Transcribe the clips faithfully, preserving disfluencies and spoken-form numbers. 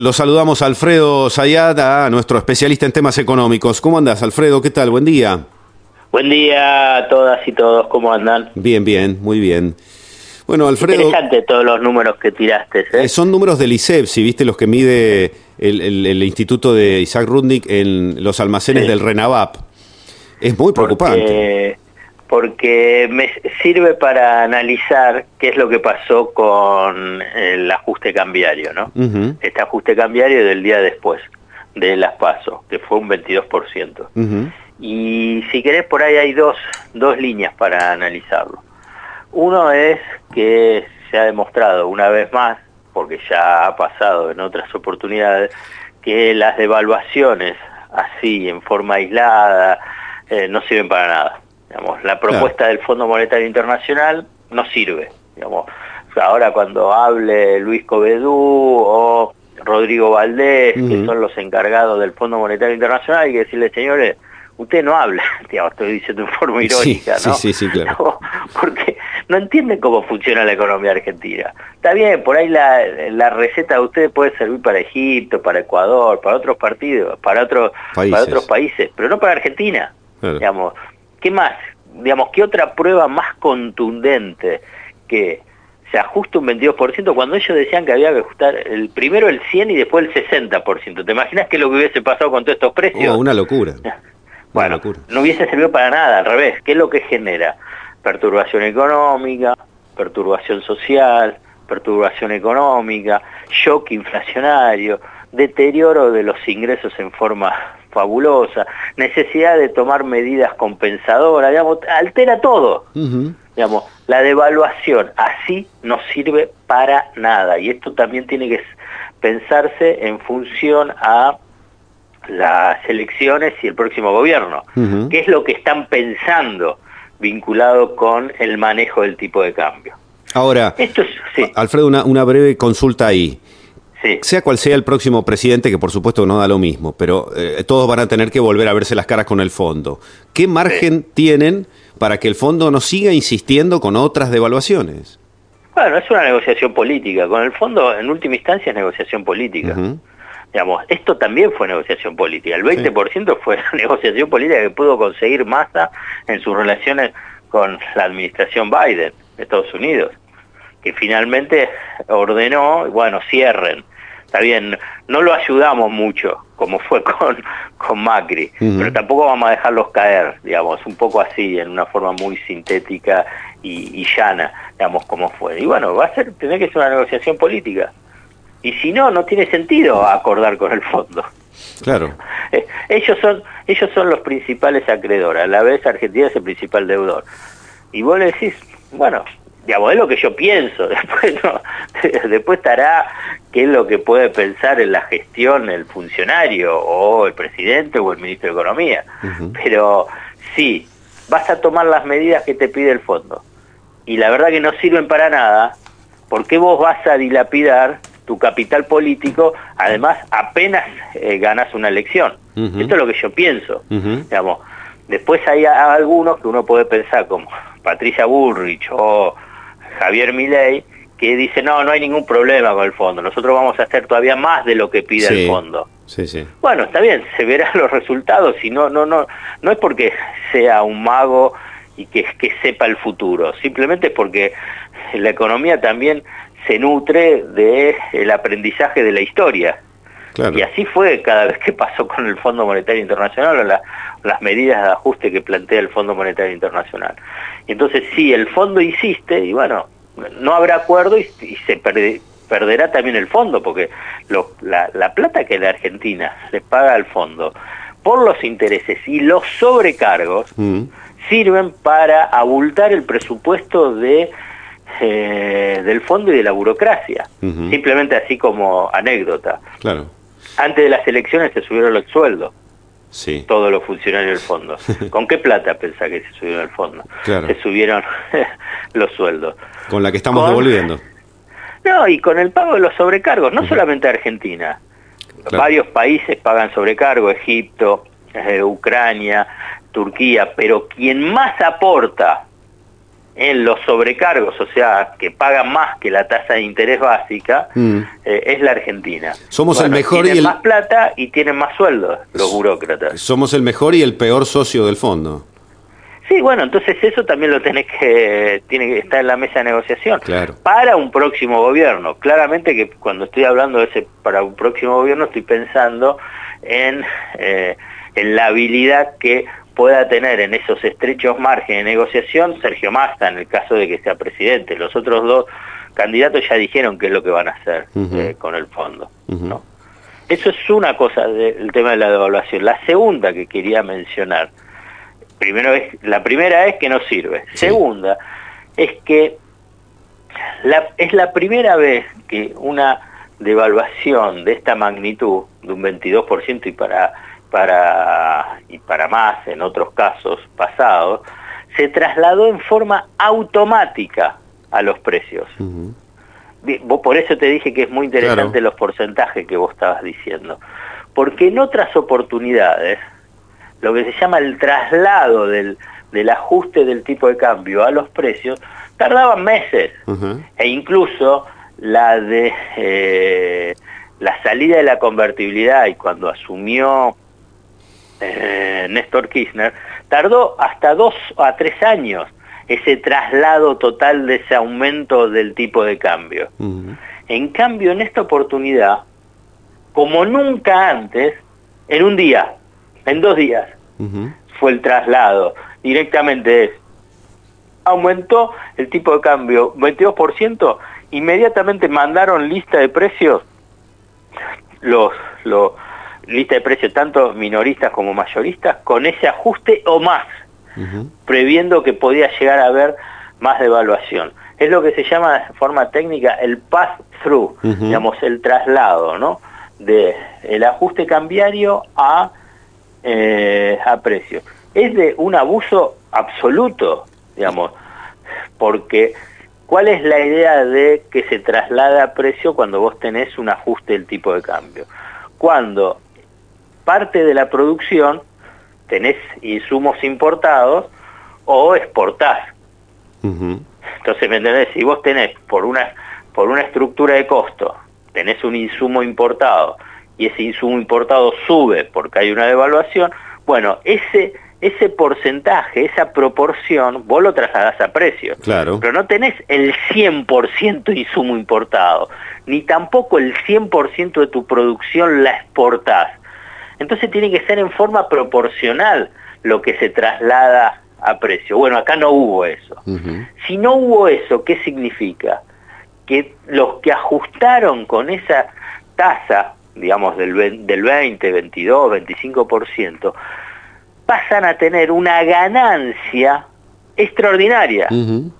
Lo saludamos a Alfredo Zayat, a nuestro especialista en temas económicos. ¿Cómo andás, Alfredo? ¿Qué tal? Buen día. Buen día a todas y todos, ¿cómo andan? Bien, bien, muy bien. Bueno, Alfredo... Interesante todos los números que tiraste, ¿eh? eh, son números del ISEP, si viste los que mide el, el- el Instituto de Isaac Rudnick en los almacenes Sí. del RENAVAP. Es muy preocupante. Porque, porque me sirve para analizar qué es lo que pasó con el ajuste cambiario, ¿no? Ujú, Este ajuste cambiario del día después de las PASO, que fue un veintidós por ciento. ujú. Y si querés, por ahí hay dos, dos líneas para analizarlo. Uno es que se ha demostrado una vez más, porque ya ha pasado en otras oportunidades, que las devaluaciones así, en forma aislada, eh, no sirven para nada. Digamos, la propuesta del Fondo Monetario Internacional no sirve. Digamos, ahora cuando hable Luis Covedú o Rodrigo Valdés, que Ujú. son los encargados del Fondo Monetario Internacional, hay que decirle, señores, usted no habla, digamos, estoy diciendo en forma Sí, irónica, sí, ¿no? sí, sí, claro. No, porque no entienden cómo funciona la economía argentina. Está bien, por ahí la, la receta de ustedes puede servir para Egipto, para Ecuador, para otros partidos, para otros, para otros Países. países, pero no para Argentina. Claro. Digamos, ¿qué más? Digamos, ¿qué otra prueba más contundente que se ajusta un veintidós por ciento cuando ellos decían que había que ajustar el primero el cien y después el sesenta por ciento? ¿Te imaginas qué es lo que hubiese pasado con todos estos precios? Oh, una locura. Una Bueno, locura. no hubiese servido para nada, al revés. ¿Qué es lo que genera? Perturbación económica, perturbación social, perturbación económica, shock inflacionario, deterioro de los ingresos en forma fabulosa, necesidad de tomar medidas compensadoras, digamos, altera todo. Ujú. Digamos, la devaluación así no sirve para nada, y esto también tiene que pensarse en función a las elecciones y el próximo gobierno. Ujú. ¿Qué es lo que están pensando vinculado con el manejo del tipo de cambio? Ahora, Esto es, sí, Alfredo, una, una breve consulta ahí. sí, Sea cual sea el próximo presidente, que por supuesto no da lo mismo, pero eh, todos van a tener que volver a verse las caras con el fondo. ¿Qué sí. margen tienen para que el fondo no siga insistiendo con otras devaluaciones? Bueno, es una negociación política. Con el fondo, en última instancia, es negociación política. Ujú. Digamos, esto también fue negociación política. El Sí. veinte por ciento fue la negociación política que pudo conseguir Massa en sus relaciones con la administración Biden de Estados Unidos, que finalmente ordenó, bueno, cierren. Está bien, no lo ayudamos mucho, como fue con, con Macri, Ujú. pero tampoco vamos a dejarlos caer, digamos, un poco así, en una forma muy sintética y, y llana, digamos, como fue. Y bueno, va a ser, tener que ser una negociación política. Y si no, no tiene sentido acordar con el fondo. Claro. Eh, ellos son ellos son los principales acreedores, a la vez Argentina es el principal deudor. Y vos le decís, bueno, digamos, es lo que yo pienso, después no, después estará qué es lo que puede pensar en la gestión el funcionario, o el presidente, o el ministro de Economía. Ujú. Pero sí, vas a tomar las medidas que te pide el fondo, y la verdad que no sirven para nada, ¿por qué vos vas a dilapidar tu capital político, además apenas eh, ganas una elección? Ujú. Esto es lo que yo pienso. Ujú. Digamos, después hay a- algunos que uno puede pensar, como Patricia Bullrich o Javier Milei, que dicen, no, no hay ningún problema con el fondo, nosotros vamos a hacer todavía más de lo que pide el Sí, fondo. sí, sí. Bueno, está bien, se verán los resultados, y no, no, no, no es porque sea un mago y que, que sepa el futuro, simplemente es porque la economía también se nutre del aprendizaje de la historia. Claro. Y así fue cada vez que pasó con el Fondo Monetario Internacional o la, las medidas de ajuste que plantea el Fondo Monetario Internacional. Y entonces sí, el fondo insiste, y bueno, no habrá acuerdo, y, y se perde, perderá también el fondo, porque lo, la, la plata que la Argentina le paga al fondo por los intereses y los sobrecargos Mm. sirven para abultar el presupuesto de eh, del fondo y de la burocracia. Ujú. Simplemente así como anécdota. Claro. Antes de las elecciones se subieron los sueldos, Sí. todos los funcionarios del fondo. ¿Con qué plata pensá que se subieron el fondo? Claro. Se subieron los sueldos. Con la que estamos Con- devolviendo. No, y con el pago de los sobrecargos, no Ujú. solamente Argentina. Claro. Varios países pagan sobrecargo, Egipto, eh, Ucrania, Turquía, pero quien más aporta en los sobrecargos, o sea, que pagan más que la tasa de interés básica, mm. eh, es la Argentina. Somos bueno, el mejor tienen y el... más plata y tienen más sueldos los burócratas. Somos el mejor y el peor socio del fondo. Sí, bueno, entonces eso también lo tenés que, tiene que estar en la mesa de negociación. Claro. Para un próximo gobierno. Claramente que cuando estoy hablando de ese para un próximo gobierno estoy pensando en, eh, en la habilidad que pueda tener en esos estrechos márgenes de negociación Sergio Massa, en el caso de que sea presidente. Los otros dos candidatos ya dijeron qué es lo que van a hacer uh-huh. eh, con el fondo, uh-huh. ¿no? Eso es una cosa del tema de la devaluación. La segunda que quería mencionar, primero es, la primera es que no sirve. Sí. Segunda, es que la, es la primera vez que una devaluación de esta magnitud, de un veintidós por ciento y para... para y para más en otros casos pasados, se trasladó en forma automática a los precios. Uh-huh. Por eso te dije que es muy interesante claro. los porcentajes que vos estabas diciendo. Porque en otras oportunidades, lo que se llama el traslado del, del ajuste del tipo de cambio a los precios, tardaban meses. Uh-huh. E incluso la de eh, la salida de la convertibilidad y cuando asumió Eh, Néstor Kirchner, tardó hasta dos a tres años ese traslado total de ese aumento del tipo de cambio. Uh-huh. En cambio, en esta oportunidad, como nunca antes, en un día, en dos días, uh-huh. fue el traslado. Directamente es, aumentó el tipo de cambio veintidós por ciento, inmediatamente mandaron lista de precios, los... los lista de precios tanto minoristas como mayoristas, con ese ajuste o más, uh-huh. previendo que podía llegar a haber más devaluación. Es lo que se llama de forma técnica el pass-through, uh-huh. digamos, el traslado, ¿no? De el ajuste cambiario a, eh, a precio. Es de un abuso absoluto, digamos, porque ¿cuál es la idea de que se traslada a precio cuando vos tenés un ajuste del tipo de cambio? Cuando parte de la producción tenés insumos importados o exportás. Uh-huh. Entonces, ¿me entendés? Si vos tenés por una, por una estructura de costo, tenés un insumo importado y ese insumo importado sube porque hay una devaluación, bueno, ese, ese porcentaje, esa proporción, vos lo trasladás a precio. Claro. Pero no tenés el cien por ciento insumo importado, ni tampoco el cien por ciento de tu producción la exportás. Entonces tiene que ser en forma proporcional lo que se traslada a precio. Bueno, acá no hubo eso. Uh-huh. Si no hubo eso, ¿qué significa? Que los que ajustaron con esa tasa, digamos, del, del veinte, veintidós, veinticinco por ciento, pasan a tener una ganancia extraordinaria. Uh-huh.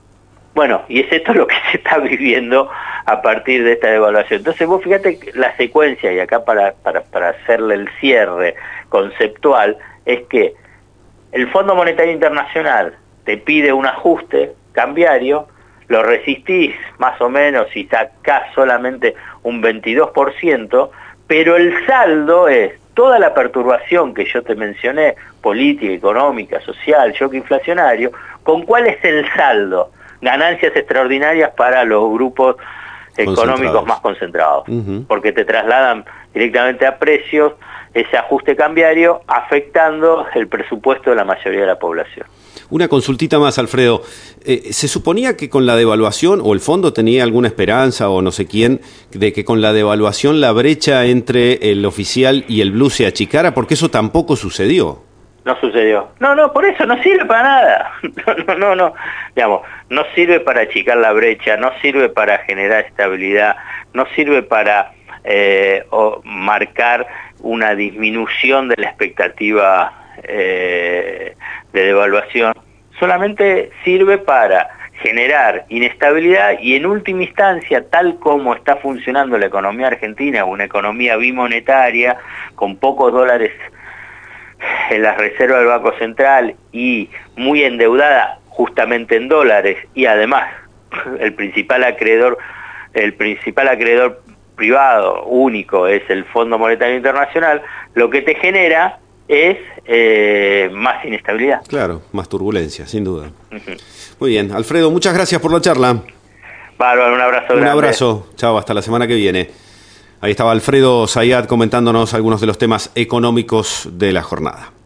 Bueno, y es esto lo que se está viviendo a partir de esta devaluación. Entonces vos fíjate la secuencia, y acá para, para, para hacerle el cierre conceptual, es que el Fondo Monetario Internacional te pide un ajuste cambiario, lo resistís más o menos y sacás solamente un veintidós por ciento, pero el saldo es toda la perturbación que yo te mencioné, política, económica, social, shock inflacionario. ¿Con cuál es el saldo? Ganancias extraordinarias para los grupos económicos más concentrados, uh-huh. porque te trasladan directamente a precios ese ajuste cambiario, afectando el presupuesto de la mayoría de la población. Una consultita más, Alfredo. Eh, ¿Se suponía que con la devaluación, o el fondo tenía alguna esperanza, o no sé quién, de que con la devaluación la brecha entre el oficial y el blue se achicara? Porque eso tampoco sucedió. No sucedió. No, no, por eso no sirve para nada. No, no, no, no. Digamos, no sirve para achicar la brecha, no sirve para generar estabilidad, no sirve para eh, o marcar una disminución de la expectativa eh, de devaluación. Solamente sirve para generar inestabilidad y en última instancia, tal como está funcionando la economía argentina, una economía bimonetaria con pocos dólares en las reservas del Banco Central y muy endeudada justamente en dólares, y además el principal acreedor, el principal acreedor privado único es el Fondo Monetario Internacional, lo que te genera es eh, más inestabilidad. Claro, más turbulencia, sin duda. Uh-huh. Muy bien, Alfredo, muchas gracias por la charla. Bárbaro, un abrazo grande. Un abrazo, chao, hasta la semana que viene. Ahí estaba Alfredo Zayat comentándonos algunos de los temas económicos de la jornada.